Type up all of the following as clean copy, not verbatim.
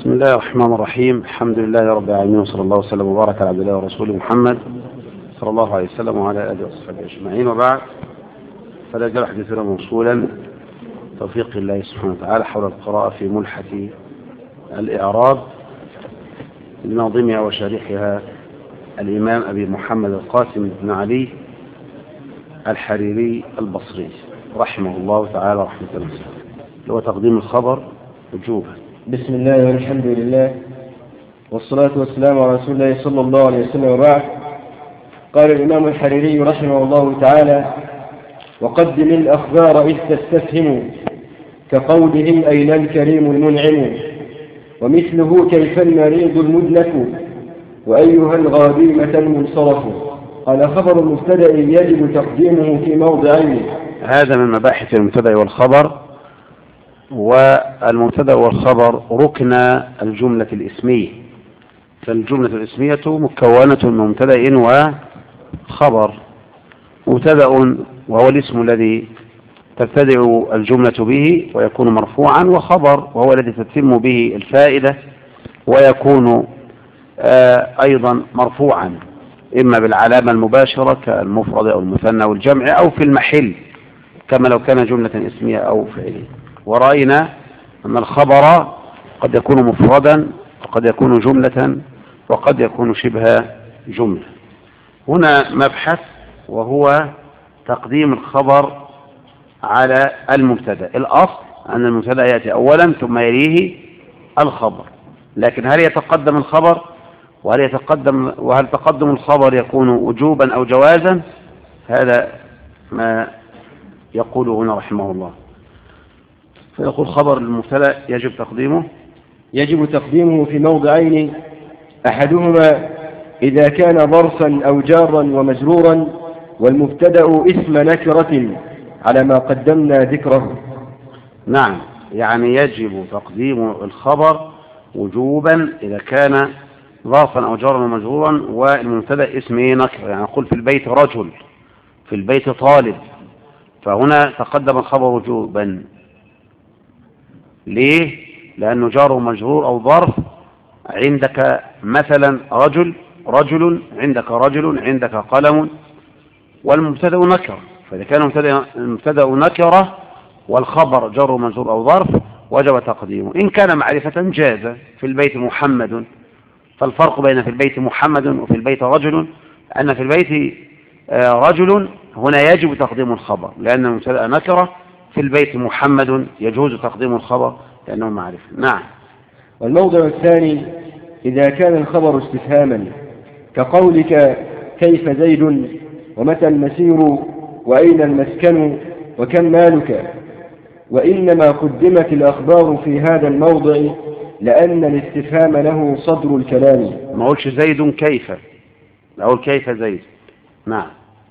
بسم الله الرحمن الرحيم. الحمد لله رب العالمين، وصلى الله وسلم وبارك على عبد الله ورسوله محمد صلى الله عليه وسلم وعلى آله وصحبه أجمعين، وبعد، فلا جرح حديثنا موصولا توفيق الله سبحانه وتعالى حول القراءة في ملحة الإعراب لناظمها وشارحها الإمام أبي محمد القاسم بن علي الحريري البصري رحمه الله تعالى رحمة الله، اللي هو تقديم الخبر وجوبا. بسم الله والحمد لله والصلاة والسلام على رسول الله صلى الله عليه وسلم، وبعد. قال الإمام الحريري رحمه الله تعالى: وقدم الأخبار إذ تستفهم كقوله أين الكريم المنعم، ومثله كيف المريض المدلك وأيها الغاديمة المنصرف. قال: خبر المبتدأ يجب تقديمه في موضعين. هذا من مباحث المبتدأ والخبر، والمبتدأ والخبر ركن الجملة الاسمية، فالجملة الاسمية مكونة من مبتدأ وخبر. مبتدأ وهو الاسم الذي تبتدئ الجملة به ويكون مرفوعا، وخبر وهو الذي تتم به الفائدة ويكون أيضا مرفوعا، إما بالعلامة المباشرة كالمفرد أو المثنى والجمع، أو في المحل كما لو كان جملة اسمية أو فعلية. ورأينا أن الخبر قد يكون مفردا وقد يكون جملة وقد يكون شبه جملة. هنا مبحث، وهو تقديم الخبر على المبتدأ. الأصل أن المبتدأ يأتي أولا ثم يليه الخبر، لكن هل يتقدم الخبر وهل تقدم الخبر يكون وجوبا أو جوازا؟ هذا ما يقوله هنا رحمه الله. فيقول: خبر المبتدأ يجب تقديمه في موضعين: أحدهما إذا كان ظرفا أو جارا ومجرورا، والمبتدأ اسم نكرة على ما قدمنا ذكره. نعم، يعني يجب تقديم الخبر وجوبا إذا كان ظرفا أو جارا ومجرورا والمبتدأ اسم نكرة. يعني نقول في البيت رجل، في البيت طالب، فهنا تقدم الخبر وجوبا. ليه؟ لأنه جار ومجرور أو ظرف. عندك مثلا رجل، عندك رجل، عندك قلم، والمبتدأ نكرة، فإذا كان المبتدأ نكرة والخبر جار ومجرور أو ظرف وجب تقديمه. إن كان معرفة جاز. في البيت محمد، فالفرق بين في البيت محمد وفي البيت رجل أن في البيت رجل هنا يجب تقديم الخبر لأن المبتدأ نكرة، في البيت محمد يجوز تقديم الخبر لأنه معرفة. نعم. والموضع الثاني إذا كان الخبر استفهاما كقولك كيف زيد، ومتى المسير، وأين المسكن، وكم مالك. وإنما قدمت الأخبار في هذا الموضع لأن الاستفهام له صدر الكلام. ما أقولش زيد كيف، أقول كيف زيد. نعم.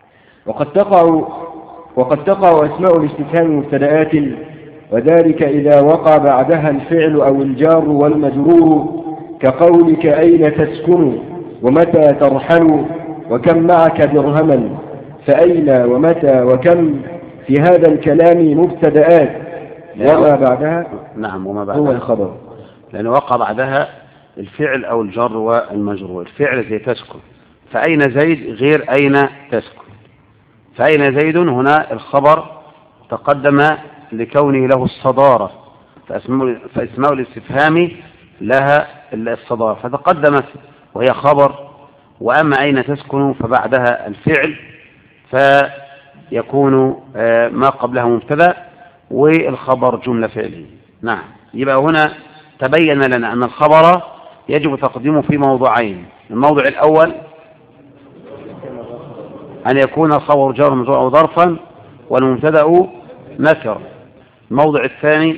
وقد تقع أسماء الاستفهام مبتدآت، وذلك إذا وقع بعدها الفعل أو الجار والمجرور كقولك أين تسكن، ومتى ترحل، وكم معك درهما. فأين ومتى وكم في هذا الكلام مبتدآت، وما بعدها نعم وما بعدها هو الخبر، لأنه وقع بعدها الفعل أو الجر والمجرور. الفعل زي تسكن، فأين زيد غير أين تسكن. فأين زيد هنا الخبر تقدم لكونه له الصدارة، فأسماء الاستفهام لها الصدارة فتقدمت وهي خبر. وأما أين تسكن فبعدها الفعل، فيكون ما قبلها مبتدأ والخبر جملة فعلية. نعم. يبقى هنا تبين لنا أن الخبر يجب تقديمه في موضعين: الموضع الأول أن يكون الخبر جار ومجرور أو ظرفا والمبتدأ نكر. الموضع الثاني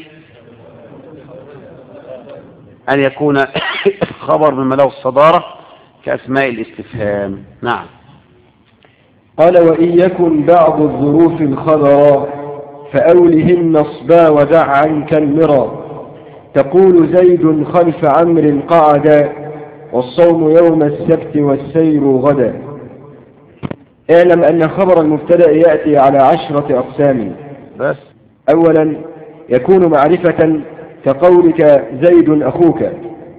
أن يكون الخبر مما له الصدارة كأسماء الاستفهام. نعم. قال: وإن يكن بعض الظروف الخبر فأوله النصبا ودع عنك المرى. تقول زيد خلف عمرو قعدا، والصوم يوم السبت والسير غدا. اعلم أن خبر المبتدأ يأتي على 10 أقسام. بس أولا يكون معرفة كقولك زيد أخوك،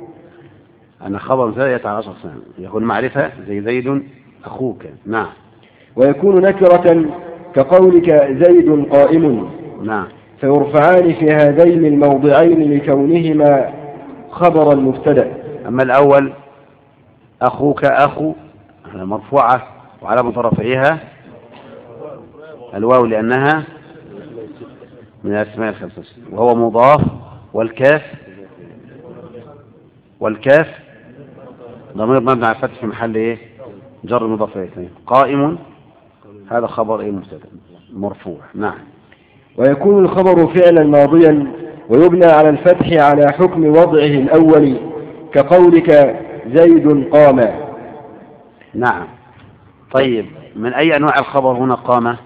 أن خبر مبتدأ يأتي على 10 أقسام. يكون معرفة زي زيد أخوك. نعم. ويكون نكرة كقولك زيد قائم. نعم. فيرفعان في هذين الموضعين لكونهما خبر المبتدأ. أما الأول أخوك أخو مرفوعة وعلامة رفعها الواو لأنها من الأسماء الخمسة، وهو مضاف، والكاف ضمير مبني على الفتح في محل ايه؟ جر مضاف إليه. قائم هذا خبر ايه؟ مبتدأ مرفوع. نعم. ويكون الخبر فعلا ماضيا ويبنى على الفتح على حكم وضعه الأول كقولك زيد قام. نعم. طيب من أي أنواع الخبر هنا قام؟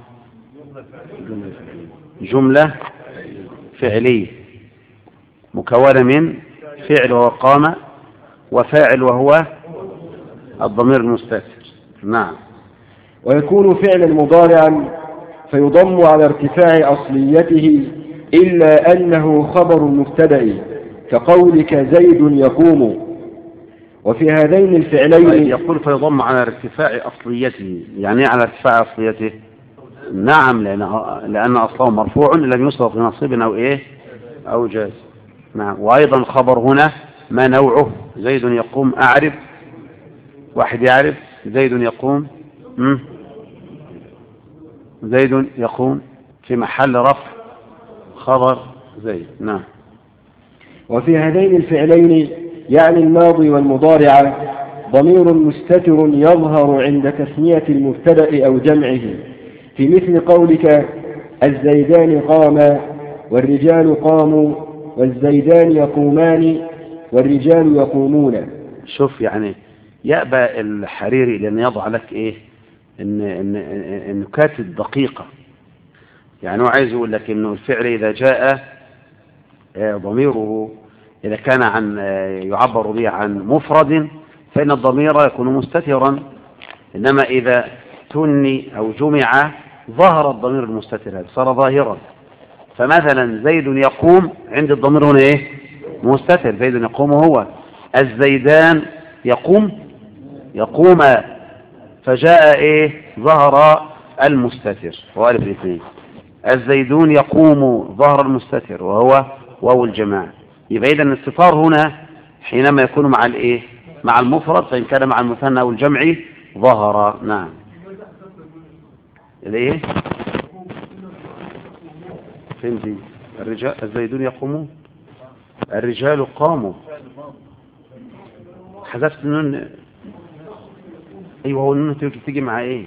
جملة فعلية مكونة من فعل وهو قام، وفاعل وهو الضمير المستتر. نعم. ويكون فعلا مضارعا فيضم على ارتفاع أصليته إلا أنه خبر مبتدأ كقولك زيد يقوم. وفي هذين الفعلين يقول فيضم على ارتفاع أصليته، يعني على ارتفاع أصليته؟ نعم، لأن أصله مرفوع لم يسبق بنصيب أو إيه أو جاز. نعم. وأيضا الخبر هنا ما نوعه؟ زيد يقوم. أعرف واحد يعرف زيد يقوم. زيد يقوم في محل رفع خبر زيد. نعم. وفي هذين الفعلين يعني الماضي والمضارع ضمير مستتر يظهر عند تثنية المبتدأ أو جمعه، في مثل قولك الزيدان قاما والرجال قاموا والزيدان يقومان والرجال يقومون. شوف يعني يأبى الحريري لأن يضع لك إيه النكات الدقيقة. يعني هو عايز يقول لك إنه الفعل إذا جاء ضميره إذا كان يعبر به عن مفرد فإن الضمير يكون مستترا، إنما إذا تني أو جمع ظهر الضمير المستتر هذا صار ظاهرا. فمثلا زيد يقوم عند الضمير هنا إيه؟ مستتر. زيد يقوم هو. الزيدان يقوم فجاء إيه؟ ظهر المستتر وهو ألف الاثنين. الزيدون يقوم ظهر المستتر وهو واو الجماعة. يبقى إذن الاستتار هنا حينما يكون مع الإيه؟ مع المفرد، فإن كان مع المثنى أو الجمع ظهر. نعم. الإيه؟ فين دي؟ الرجال الزيدون يقومون، الرجال قاموا. حذفت النون. أيوه، هو النون تيجي مع إيه؟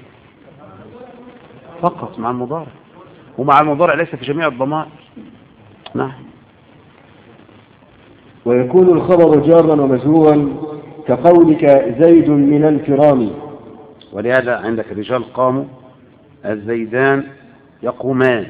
فقط مع المضارع، ومع المضارع ليس في جميع الضمائر. نعم. ويكون الخبر جارا ومجرورا كقولك زيد من الكرام. ولهذا عندك الرجال قاموا، الزيدان يقومان،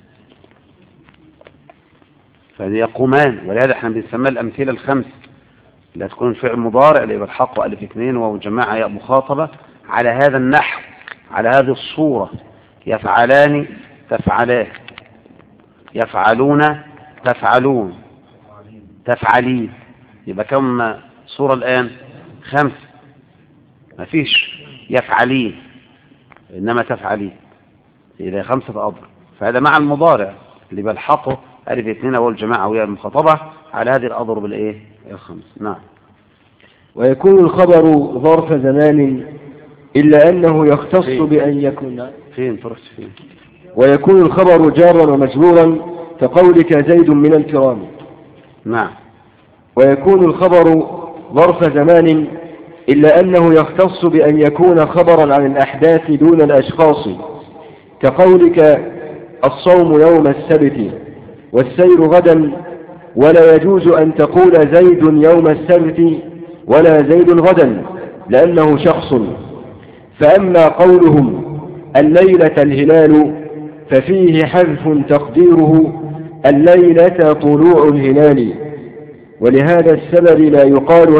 فيقومان. ولهذا احنا بنسمى الأمثلة الخمس لا تكون فعل مضارع اللي بالحق وألف اثنين وجماعة ياء مخاطبة على هذا النحو، على هذه الصورة: يفعلان تفعلان، يفعلون تفعلون، تفعلين. يبقى كم صورة الآن؟ 5. ما فيش يفعلين إنما تفعلين، إذا 5 أضرب. فهذا مع المضارع اللي بالحقه ألف اثنين أول جماعة ويا المخاطبة على هذه الأضرب الإيه؟ 5. نعم. ويكون الخبر ظرف زمان إلا أنه يختص بأن يكون فين فرحت فين. ويكون الخبر جارا ومجرورا كقولك زيد من الكرام. نعم. ويكون الخبر ظرف زمان إلا أنه يختص بأن يكون خبرا عن الأحداث دون الأشخاص كقولك الصوم يوم السبت والسير غدا، ولا يجوز أن تقول زيد يوم السبت ولا زيد غدا لأنه شخص. فأما قولهم الليلة الهلال ففيه حذف تقديره الليلة طلوع الهلال. ولهذا السبب لا يقال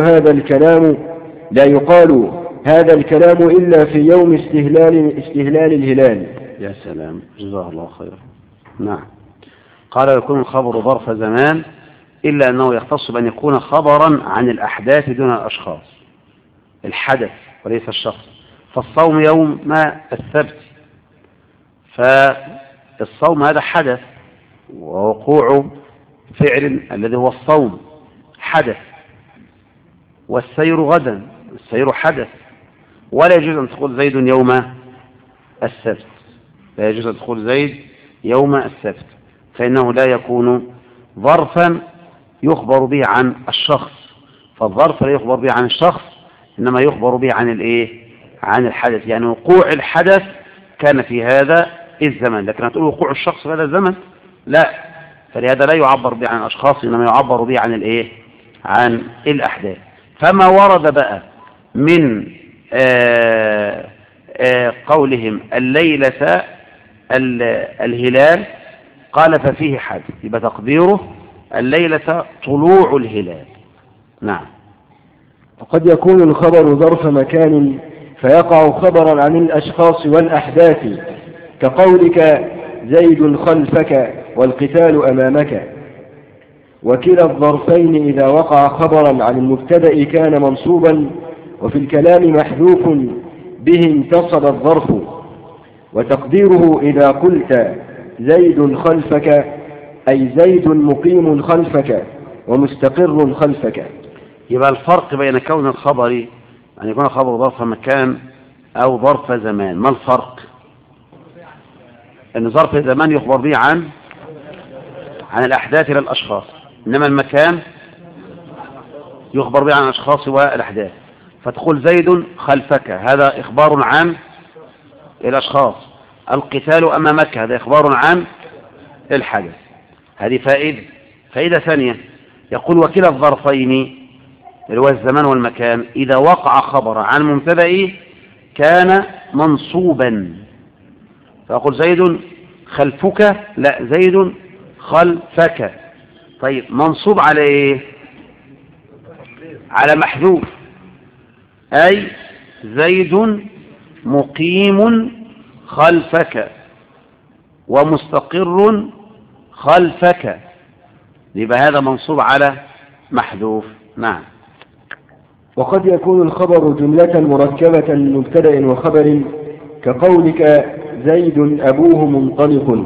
هذا الكلام إلا في يوم استهلال الهلال. يا سلام، جزاه الله خيرا. نعم. قال يكون الخبر ظرف زمان إلا أنه يختص بأن يكون خبرا عن الأحداث دون الأشخاص، الحدث وليس الشخص. فالصوم يوم ما السبت، فالصوم هذا حدث، ووقوع فعل الذي هو الصوم حدث. والسير غدا، السير حدث. ولا يجوز أن تقول زيد يوم السبت، لا يجوز أن تقول زيد يوم السبت، فإنه لا يكون ظرفا يخبر به عن الشخص. فالظرف لا يخبر به عن الشخص، إنما يخبر به عن الإيه؟ عن الحدث. يعني وقوع الحدث كان في هذا الزمن، لكن هتقول وقوع الشخص في هذا الزمن لا، فلهذا لا يعبر به عن الأشخاص، إنما يعبر به عن الإيه؟ عن الأحداث. فما ورد بقى من قولهم الليلة الهلال قال ففيه حدث، يبقى تقديره الليلة طلوع الهلال. نعم. وقد يكون الخبر ظرف مكان فيقع خبرا عن الأشخاص والأحداث، كقولك زيد خلفك والقتال أمامك. وكلا الظرفين إذا وقع خبرا عن المبتدأ كان منصوبا، وفي الكلام محذوف به انتصب الظرف. وتقديره إذا قلت زيد خلفك أي زيد مقيم خلفك ومستقر خلفك. يبقى الفرق بين كون الخبر أن يكون خبر ظرف مكان أو ظرف زمان. ما الفرق؟ أن ظرف زمان يخبر به عن الأحداث لا الأشخاص، إنما المكان يخبر به عن الأشخاص والأحداث. فتقول زيد خلفك، هذا إخبار عن الأشخاص. القتال أمامك، هذا إخبار عن الحدث. هذه فائدة ثانية. يقول وكلا الظرفين اللي هو الزمان والمكان إذا وقع خبر عن مبتدأ كان منصوبا. فأقول زيد خلفك، لا، زيد خلفك. طيب منصوب على إيه؟ على محذوف، أي زيد مقيم خلفك ومستقر خلفك، يبقى هذا منصوب على محذوف. نعم. وقد يكون الخبر جملة مركبة من مبتدأ وخبر، كقولك زيد أبوه منطلق.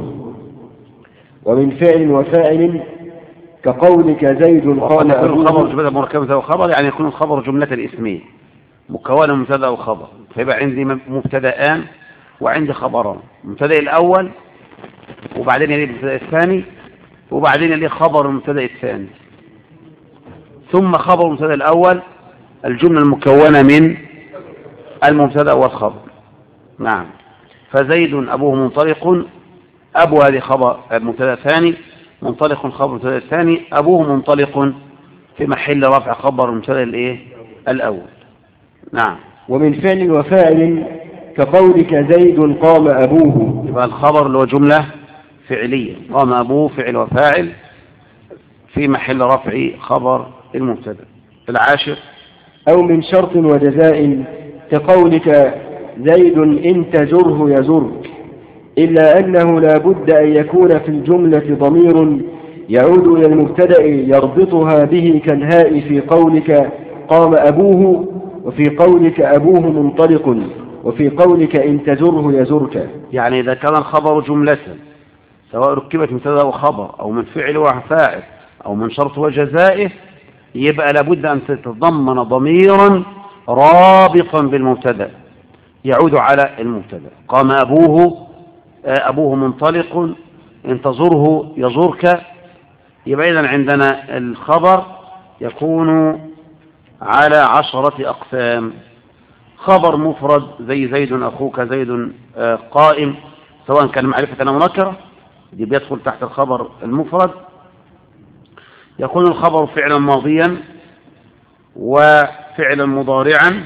ومن فعل وفاعل كقولك زيد قال أبوه. الخبر جملة مركبة وخبر يعني يكون الخبر جملة اسمية مكونة من مبتدأ وخبر، فيبقى عندي مبتدأان وعندي خبران، المبتدأ الأول وبعدين يلي المبتدأ الثاني وبعدين يلي خبر المبتدأ الثاني ثم خبر المبتدأ الأول، الجملة المكونة من المبتدأ والخبر. نعم. فزيد أبوه منطلق، أبو هذه خبر المبتدأ الثاني، منطلق خبر المبتدأ الثاني، أبوه منطلق في محل رفع خبر المبتدأ الإيه؟ الأول. نعم. ومن فعل وفاعل كقولك زيد قام أبوه، يبقى الخبر اللي هو جملة فعلية، قام أبوه فعل وفاعل في محل رفع خبر المبتدأ. العاشر أو من شرط وجزاء كقولك زيد إن تجره يزرك، إلا أنه لا بد أن يكون في الجملة ضمير يعود إلى المبتدأ يربطها به كالهاء في قولك قام أبوه، وفي قولك أبوه منطلق، وفي قولك إن تجره يزرك. يعني إذا كان الخبر جملة سواء ركبت مبتدأ وخبر أو من فعل وفاعل أو من شرط وجزائه، يبقى لابد أن تتضمن ضميرا رابطا بالمبتدأ يعود على المبتدأ. قام أبوه، أبوه منطلق، إن تزره يزرك. يبقى إذن عندنا الخبر يكون على 10 أقسام. خبر مفرد زي زيد أخوك، زيد قائم، سواء كان معرفة أو نكرة، دي بيدخل تحت الخبر المفرد. يكون الخبر فعلا ماضيا وفعلا مضارعا،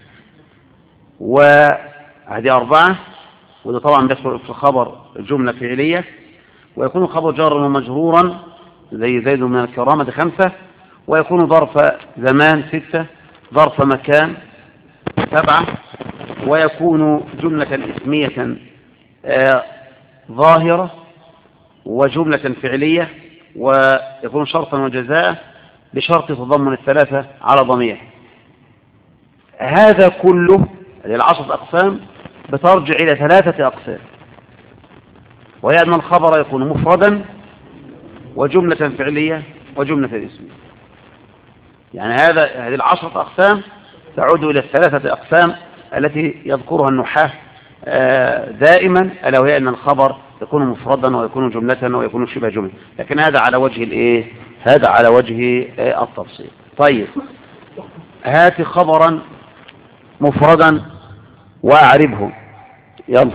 وهذه 4، وده طبعا بيدخل في الخبر جملة فعلية. ويكون الخبر جارا ومجرورا زي زيد من الكرامة 5، ويكون ظرف زمان 6، ظرف مكان 7، ويكون جملة اسمية ظاهرة وجملة فعلية ويكون شرطا وجزاء بشرط تضمن الثلاثة على ضمير. هذا كله العشرة أقسام بترجع إلى ثلاثة أقسام، وهي أن الخبر يكون مفردا وجملة فعلية وجملة اسمية. يعني هذه العشرة أقسام تعود إلى الثلاثة أقسام التي يذكرها النحاة دائما، ألا وهي أن الخبر يكون مفردا ويكون جملة ويكون شبه جملة، لكن هذا على وجه الإيه؟ هذا على وجه التفصيل. طيب، هات خبرا مفردا وأعربه. يلا.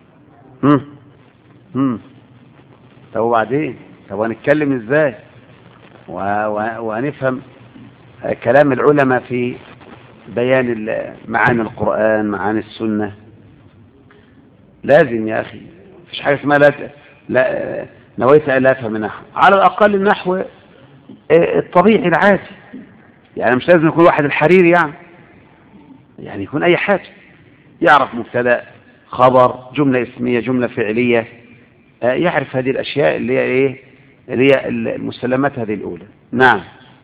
طب وبعدين؟ طب هنتكلم ازاي وهنفهم كلام العلماء في بيان معاني القرآن، معاني السنة؟ لازم يا أخي، مفيش حاجة اسمها لا نويت ألا أفهم النحو. على الأقل النحو الطبيعي العادي، يعني مش لازم يكون واحد الحريري، يعني يكون أي حاجة يعرف مبتدأ، خبر، جملة اسمية، جملة فعلية، يعرف هذه الأشياء اللي هي إيه؟ اللي هي المسلمات هذه الأولى. نعم.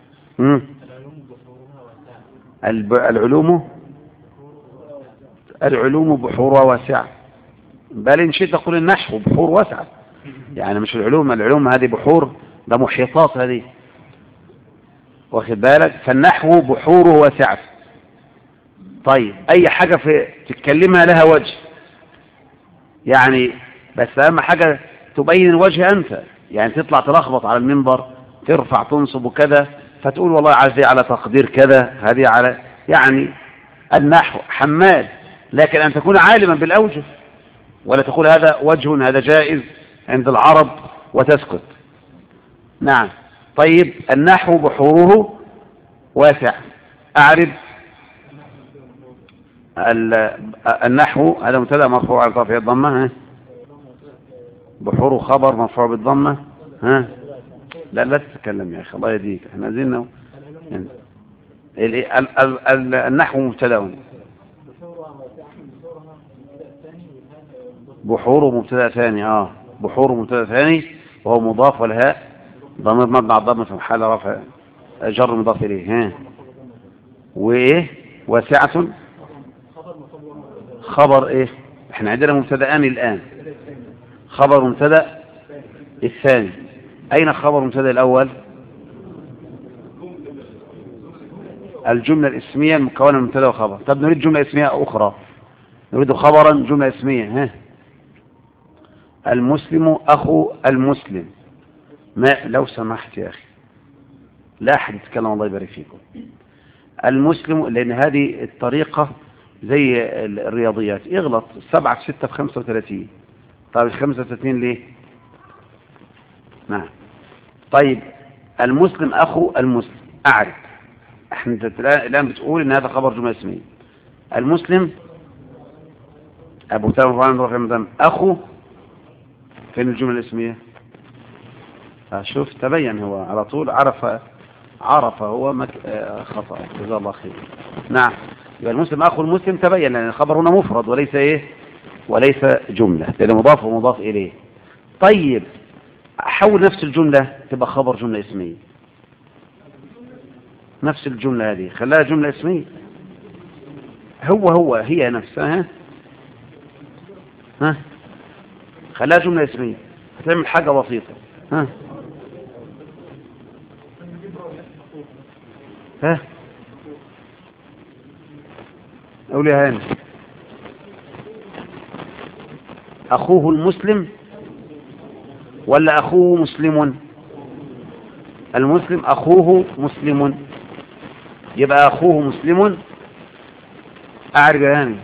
العلوم بحورها واسعة، بل إن شئت تقول النحو بحور واسعة، يعني مش العلوم هذه بحور، ده محيطات هذه، واخد بالك؟ فالنحو بحوره واسعة. طيب، أي حاجة تتكلمها لها وجه، يعني بس أهم حاجة تبين الوجه أنت، يعني تطلع تلخبط على المنبر، ترفع تنصب وكذا، فتقول والله هذه على تقدير كذا، هذه على، يعني النحو حمال، لكن أن تكون عالما بالأوجه، ولا تقول هذا وجه هذا جائز عند العرب وتسكت. نعم. طيب، النحو بحوره واسع. أعرب النحو هذا مبتدأ مرفوع على رفعه الضمة، بحوره خبر مرفوع بالضمة. لا تتكلم يا أخي، الله يهديك، احنا عايزين النحو مبتدأ، بحوره مبتدأ ثاني. بحوره مبتدأ ثاني وهو مضاف، والهاء ضمير مبني على الضمة في محل رفع جر مضاف إليه. وإيه واسعة؟ خبر إيه؟ احنا عندنا مبتدأان الآن، خبر مبتدأ الثاني. أين خبر مبتدأ الأول؟ الجملة الاسمية المكونة من مبتدأ وخبر. طب نريد جملة اسمية أخرى، نريد خبرا جملة اسمية. المسلم أخو المسلم. ما لو سمحت يا أخي، لا أحد يتكلم، الله يبارك فيكم. المسلم، لأن هذه الطريقة زي الرياضيات، يغلط 7 في 6 في 35. طيب 35 ليه؟ نعم. طيب، المسلم أخو المسلم، أعرف. احنا الآن بتقول إن هذا خبر جملة اسمية. المسلم أبو تامر رحمه أخو، فين الجملة الاسمية؟ شوف تبين، هو على طول عرف هو خطأ، جزاه الله خير. نعم. يبقى المسلم أخو المسلم تبين، لأن الخبر هنا مفرد وليس إيه؟ وليس جملة، لأنه مضاف ومضاف إليه. طيب، أحول نفس الجملة تبقى خبر جملة اسمية، نفس الجملة هذه خلاها جملة اسمية، هي نفسها، خلاها جملة اسمية، هتعمل حاجة بسيطة. قولي هاني. أخوه المسلم ولا أخوه مسلم؟ المسلم أخوه مسلم، يبقى أخوه مسلم. أعرف يا هاني،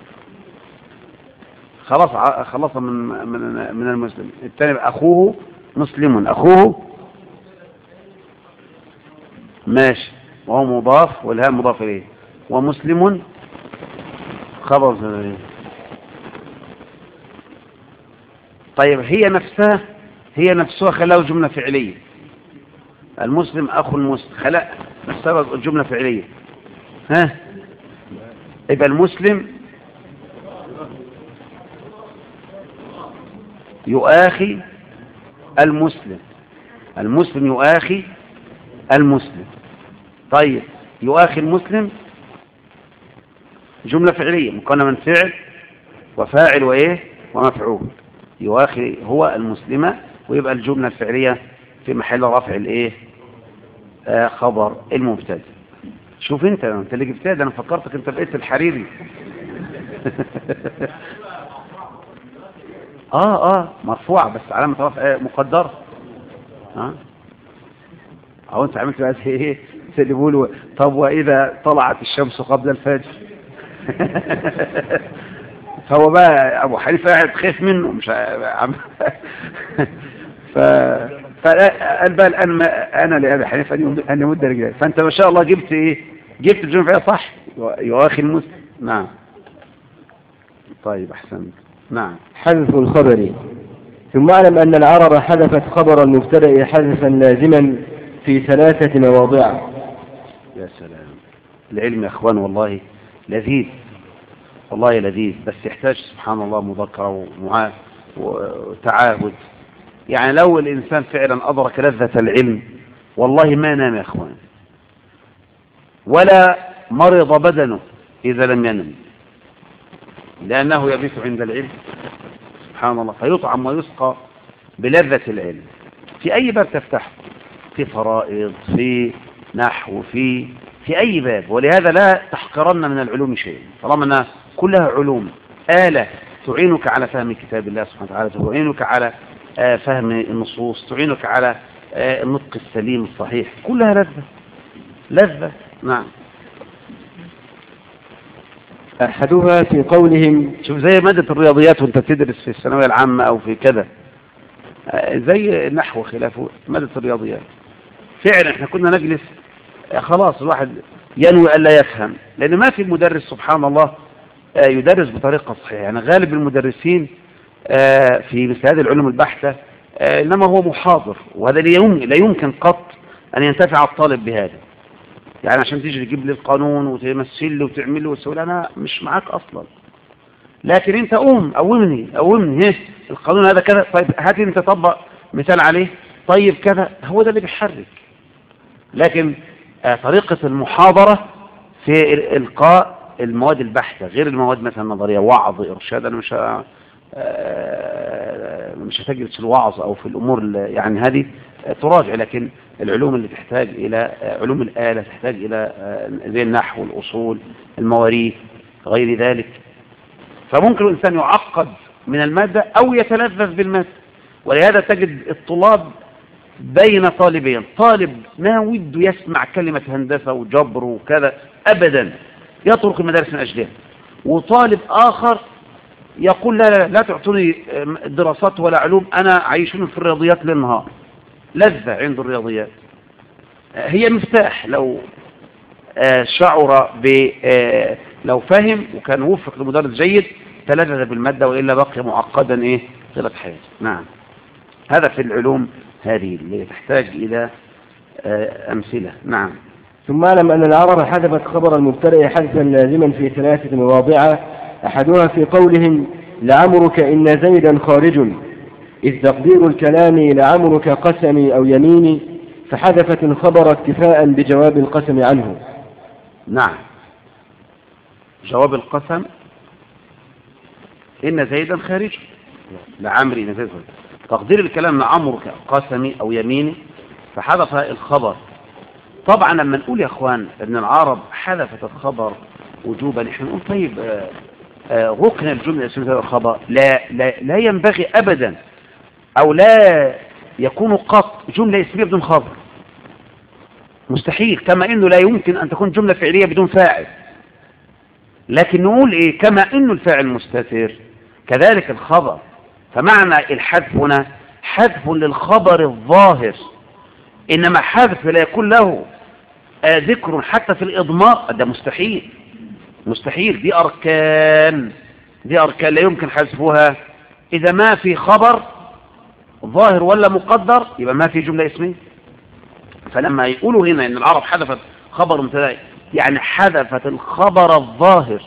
خلاص من المسلم الثاني، أخوه مسلم، أخوه ماشي، وهو مضاف والهاء مضاف إليه، ومسلم خبر زمان. طيب، هي نفسها خلاها جملة فعلية. المسلم أخو المسلم خلا نفسها جملة فعلية. يبقى المسلم يؤاخي المسلم، المسلم يؤاخي المسلم. طيب يؤاخي المسلم جملة فعلية مكونة من فعل وفاعل وإيه ومفعول. يؤاخي هو المسلمة، ويبقى الجملة الفعلية في محل رفع الإيه خبر المبتدأ. شوف انت اللي جبتها ده، انا فكرتك انت بقيت الحريري. مرفوعة بس علامة رفع مقدرة. اهو انت عملت بقى ايه اللي له طب واذا طلعت الشمس قبل الفجر. فهو بقى ابو حنيفه قاعد خايف منه مش عم. فقال بقى الان انا لابي حنيفه ان يمد رجليه. فانت ما شاء الله جبت ايه، جبت الجمله صح. يؤاخي المسلم. نعم. طيب احسنت. نعم. حذف الخبر. ثم اعلم ان العرب حذفت خبر المبتدأ حذفا لازما في 3 مواضع. يا سلام، العلم يا اخوان والله لذيذ، والله لذيذ، بس يحتاج سبحان الله مذاكرة وتعاهد. يعني لو الإنسان فعلا أدرك لذة العلم والله ما نام يا أخوان، ولا مرض بدنه إذا لم ينم، لأنه يبيت عند العلم سبحان الله، فيطعم ويسقى بلذة العلم في أي باب تفتحه، في فرائض، في نحو، في أي باب. ولهذا لا تحقرن من العلوم شيء، طالما أنها كلها علوم آلة تعينك على فهم كتاب الله سبحانه وتعالى، تعينك على فهم النصوص، تعينك على النطق السليم الصحيح، كلها لذة. نعم. أحدها في قولهم، شوف زي مادة الرياضيات وانت تدرس في الثانوية العامة أو في كذا، زي نحو خلافه مادة الرياضيات. فعلا احنا كنا نجلس خلاص الواحد ينوي ألا يفهم، لأن ما في مدرس سبحان الله يدرس بطريقة صحيحة. يعني غالب المدرسين في مثل هذه العلوم البحتة إنما هو محاضر، وهذا لا يمكن قط أن ينتفع الطالب بهذا. يعني عشان تيجي تجيب لي القانون وتمثل لي وتعمل لي وتسوي لي، أنا مش معاك أصلا. لكن أنت قومني القانون هذا كذا، طيب هات لي أنت طبق مثال عليه، طيب كذا، هو ده اللي بيحرك. لكن طريقة المحاضرة في إلقاء المواد البحتة غير المواد مثلا النظرية، وعظ، إرشاد. أنا مش هتجلس الوعظ أو في الأمور يعني هذه تراجع، لكن العلوم اللي تحتاج إلى علوم الآلة، تحتاج إلى زي النحو والأصول، المواريث، غير ذلك. فممكن الإنسان يعقد من المادة أو يتلذذ بالمادة. ولهذا تجد الطلاب بين طالبين، طالب ما وده يسمع كلمة هندسة وجبر وكذا أبدا، يترك المدارس من أجلها، وطالب آخر يقول لا تعطوني دراسات ولا علوم، أنا عايشون في الرياضيات للنهار، لذة عند الرياضيات. هي مفتاح لو شعر لو فهم وكان وفق لمدرس جيد تلذذ بالمادة، وإلا بقي معقدا طيلة حياته. نعم. هذا في العلوم هذه اللي تحتاج إلى أمثلة. نعم. ثم اعلم أن العرب حذفت خبر المبتدأ حذفا لازما في 3 مواضع. أحدها في قولهم لعمرك إن زيدا خارج، إذ تقدير الكلام لعمرك قسمي أو يميني، فحذفت الخبر اكتفاء بجواب القسم عنه. نعم. جواب القسم إن زيدا خارج، لعمري إن زيدا خارج، تقدير الكلام لعمرك قسمي أو يميني، فحذف الخبر. طبعا لما نقول يا أخوان أن العرب حذفت الخبر وجوبا، نحن نقول طيب ركن الجملة الاسمية الخبر لا ينبغي أبدا، أو لا يكون قط جملة اسمية بدون خبر، مستحيل. كما إنه لا يمكن أن تكون جملة فعلية بدون فاعل. لكن نقول كما إنه الفاعل مستتر كذلك الخبر. فمعنى الحذف هنا حذف للخبر الظاهر، إنما حذف لا يكون له ذكر حتى في الإضمار، ده مستحيل. دي أركان لا يمكن حذفها. إذا ما في خبر ظاهر ولا مقدر يبقى ما في جملة اسمية. فلما يقولوا هنا إن العرب حذفت خبر مبتدأ، يعني حذفت الخبر الظاهر،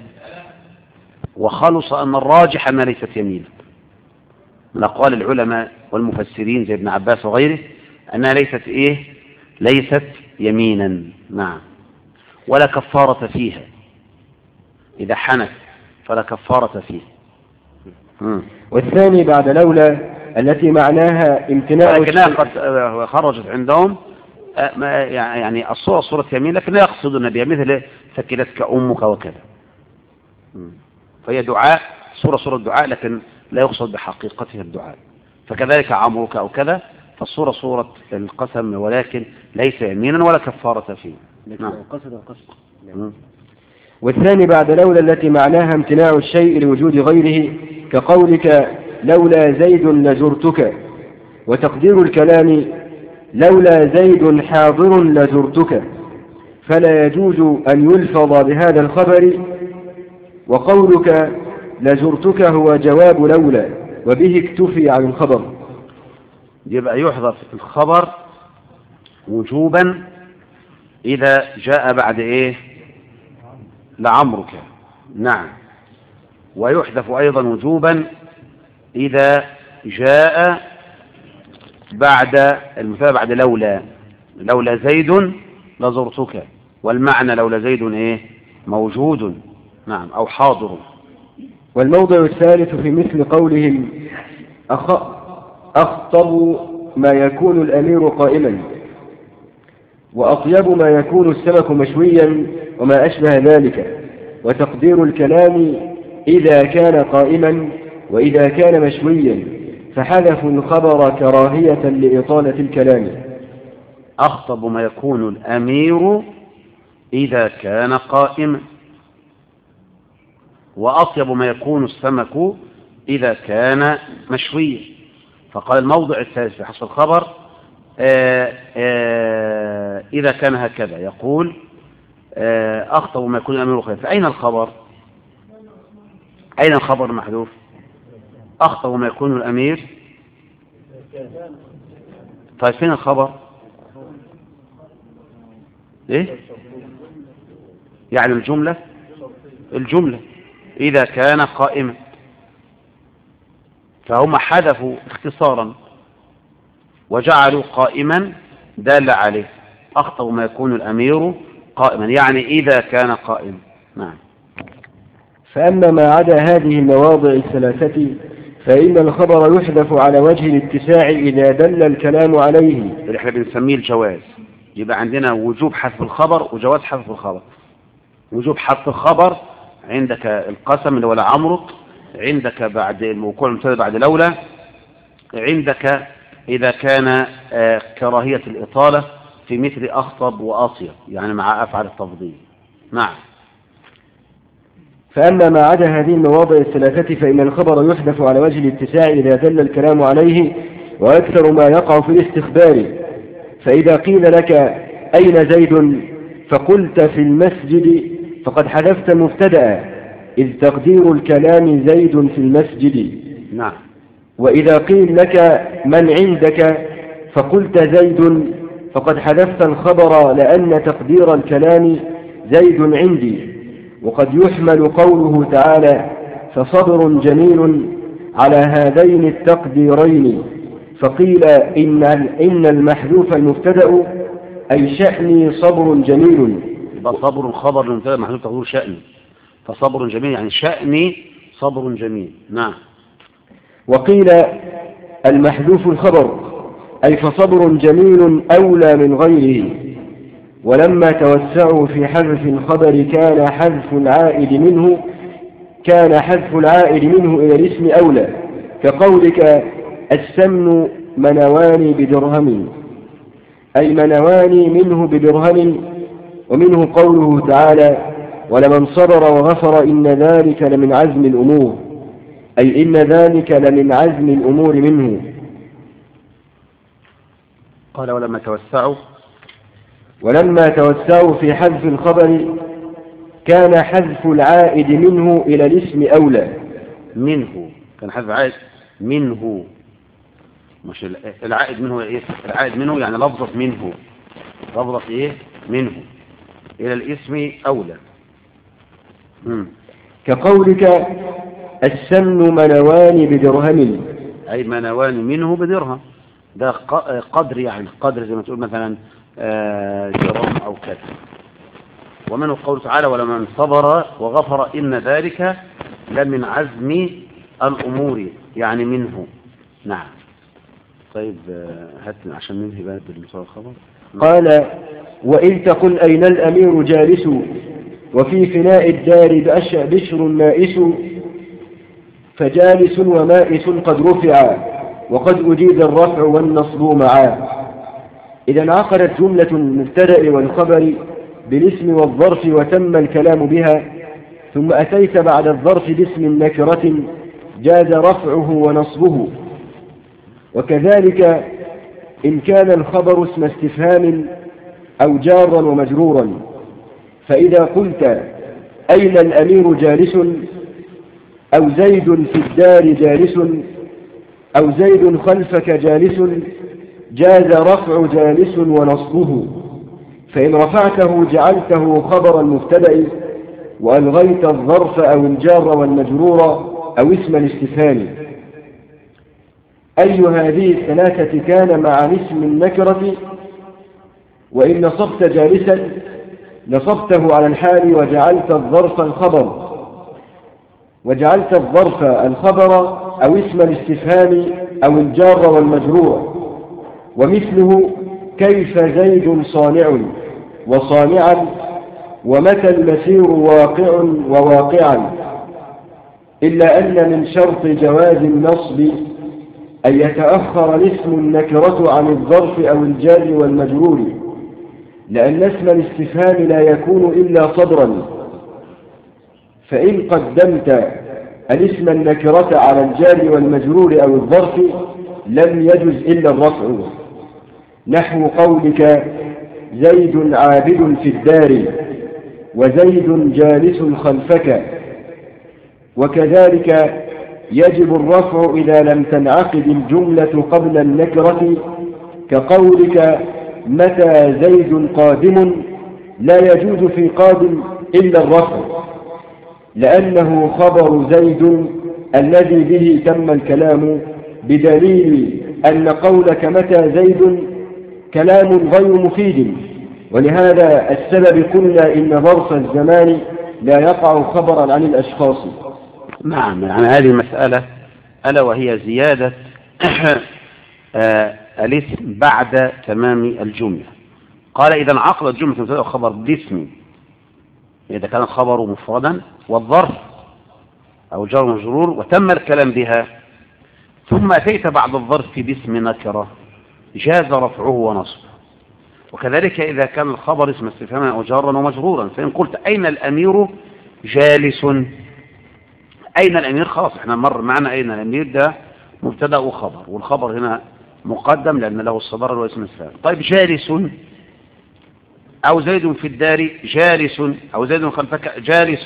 وخلص أن الراجح أنها ليست يمينا، من أقوال العلماء والمفسرين زي ابن عباس وغيره، أنها ليست إيه؟ ليست يمينا. نعم. ولا كفارة فيها إذا حنث فلا كفارة فيه. والثاني بعد لولا التي معناها امتناع لكنها قد خرجت عندهم يعني الصورة صورة يمين، لكن لا يقصدون بها مثل ثكلتك أمك وكذا. فهي دعاء، صورة دعاء، لكن لا يقصد بحقيقتها الدعاء. فكذلك عمرك أو كذا، فالصورة صورة القسم ولكن ليس يمينا ولا كفارة فيه. نعم. والثاني بعد لولا التي معناها امتناع الشيء لوجود غيره، كقولك لولا زيد لزرتك، وتقدير الكلام لولا زيد حاضر لزرتك، فلا يجوز أن يلفظ بهذا الخبر. وقولك لزرتك هو جواب لولا، وبه اكتفي عن الخبر. يبقى يحذف الخبر وجوبا إذا جاء بعد إيه؟ لعمرك. نعم. ويحذف أيضا وجوبا إذا جاء بعد المثال بعد لولا زيد لزرتك، والمعنى لولا زيد إيه؟ موجود. نعم، أو حاضر. والموضع الثالث في مثل قولهم أخطب ما يكون الأمير قائما، وأطيب ما يكون السمك مشويا، وما أشبه ذلك. وتقدير الكلام إذا كان قائما وإذا كان مشويا، فحذفوا الخبر كراهية لإطالة الكلام. أخطب ما يكون الأمير إذا كان قائما، وأطيب ما يكون السمك إذا كان مشويا. فقال الموضع الثالث في حصر الخبر إذا كان هكذا، يقول أخطب ما يكون الأمير قائما. فأين الخبر؟ أين الخبر المحذوف؟ أخطب ما يكون الأمير. طيب فين الخبر؟ إيه؟ يعني الجملة إذا كان قائما، فهم حذفوا اختصارا وجعلوا قائما دال عليه. أخطب ما يكون الأمير قائما، يعني إذا كان قائما. نعم. فأما ما عدا هذه المواضع الثلاثة فإن الخبر يحذف على وجه الاتساع إذا دل الكلام عليه، اللي احنا بنسميه الجواز. يبقى عندنا وجوب حذف الخبر وجواز حذف الخبر. وجوب حذف الخبر عندك القسم اللي هو لعمرك، عندك بعد الوقوع المبتدا بعد لولا، عندك إذا كان كراهية الإطالة في مثل أخطب وأطيب، يعني مع أفعل التفضيل. نعم. فأما ما عدا هذه المواضع الثلاثة فإن الخبر يحذف على وجه الاتساع إذا دل الكلام عليه، وأكثر ما يقع في الاستخبار. فإذا قيل لك أين زيد فقلت في المسجد فقد حذفت مبتدأ، إذ تقدير الكلام زيد في المسجد. نعم. وإذا قيل لك من عندك فقلت زيد فقد حذفت الخبر، لأن تقدير الكلام زيد عندي. وقد يحمل قوله تعالى فصبر جميل على هذين التقديرين، فقيل إن المحذوف المبتدأ أي شأني صبر جميل. يبقى صبر خبر المبتدأ محذوف تقدير شأني، فصبر جميل يعني شأني صبر جميل. نعم. وقيل المحذوف الخبر أي فصبر جميل أولى من غيره. ولما توسعوا في حذف الخبر كان حذف العائد منه إلى الاسم أولى، كقولك السمن منواني بدرهم، أي منواني منه بدرهم. ومنه قوله تعالى ولمن صبر وغفر إن ذلك لمن عزم الأمور، أي إن ذلك لمن عزم الأمور منه. قال ولما توسعوا في حذف الخبر كان حذف العائد منه إلى الاسم أولى. منه كان حذف عائد منه، مش العائد منه. إيه العائد منه؟ يعني لفظة منه، لفظة إيه منه إلى الاسم أولى. كقولك السمن منوان بدرهم، أي منوان منه بدرهم، ده قدر، يعني قدر زي ما تقول مثلا جرام أو كذا. ومنه قوله تعالى ولمن صبر وغفر إن ذلك لمن عزم الأمور، يعني منه. نعم. طيب هات عشان ننهي بقى بالمثال الخبر. قال وإن تقل أين الأمير جالس وفي فناء الدار بشر مائس، فجالس ومائس قد رفع وقد أجيد الرفع والنصب معا. إذا انعقدت جملة المبتدأ والخبر بالاسم والظرف وتم الكلام بها، ثم أتيت بعد الظرف باسم نكرة جاز رفعه ونصبه. وكذلك إن كان الخبر اسم استفهام أو جارا ومجرورا، فإذا قلت أين الأمير جالس أو زيد في الدار جالس أو زيد خلفك جالس جاز رفع جالس ونصبه. فإن رفعته جعلته خبر المبتدأ وألغيت الظرف أو الجار والمجرور أو اسم الاستفهام. أي هذه الثلاثة كان مع اسم النكرة. وإن نصبت جالسا نصبته على الحال وجعلت الظرف الخبر أو اسم الاستفهام أو الجار والمجرور. ومثله كيف زيد صانع وصانعا ومتى المسير واقع وواقعا، إلا أن من شرط جواز النصب أن يتأخر الاسم النكرة عن الظرف أو الجار والمجرور، لأن اسم الاستفهام لا يكون إلا صدرا. فإن قدمت الاسم النكرة على الجار والمجرور أو الظرف لم يجز إلا الرفع، نحو قولك زيد عابد في الدار وزيد جالس خلفك. وكذلك يجب الرفع إذا لم تنعقد الجملة قبل النكرة، كقولك متى زيد قادم، لا يجوز في قادم إلا الرفع، لأنه خبر زيد الذي به تم الكلام، بدليل أن قولك متى زيد كلام غير مفيد. ولهذا السبب قلنا إن ظرف الزمان لا يقع خبرا عن الأشخاص. نعم. يعني هذه المسألة ألا وهي زيادة الاسم بعد تمام الجملة. قال إذا انعقدت جملة مبتدأ وخبر باسم، إذا كان الخبر مفردا والظرف أو جار ومجرور وتم الكلام بها، ثم أتيت بعد الظرف باسم نكرة جاز رفعه ونصبه. وكذلك إذا كان الخبر اسم استفهاما أو جارا ومجرورا، فإن قلت أين الأمير جالس، أين الأمير خلاص احنا مر معنا أين الأمير ده مبتدأ وخبر، والخبر هنا مقدم لأن له الصدر واسم استفهام. طيب جالس أو زيد في الدار جالس أو زيد خلفك جالس،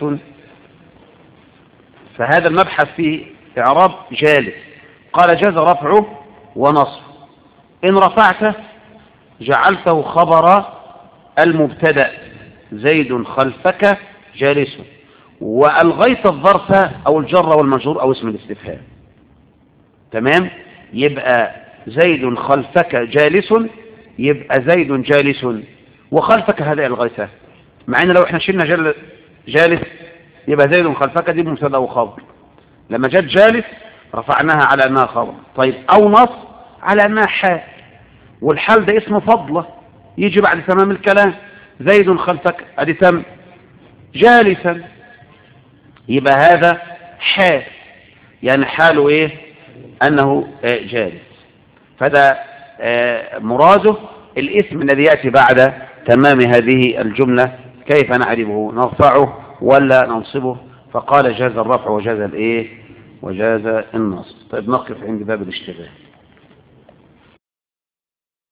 فهذا المبحث فيه إعراب جالس. قال جاز رفعه ونصبه. إن رفعته جعلته خبر المبتدأ زيد خلفك جالس، وألغيت الظرف أو الجر والمجرور أو اسم الاستفهام. تمام؟ يبقى زيد خلفك جالس، يبقى زيد جالس وخلفك هذا ألغيته، مع أن لو احنا شلنا جالس يبقى زيد خلفك دي مبتدأ وخبر. لما جت جالس رفعناها على أنها خبر. طيب أو نص على أنها حال، والحال ده اسم فضلة يجي بعد تمام الكلام. زيد خلفك أدي تم جالسا، يبقى هذا حال، يعني حاله إيه؟ أنه جالس. فده مراده الاسم الذي يأتي بعد تمام هذه الجملة كيف نعرفه؟ نرفعه ولا ننصبه؟ فقال جاز الرفع وجاز الإيه؟ وجاز النصب. طيب نقف عند باب الاشتغال.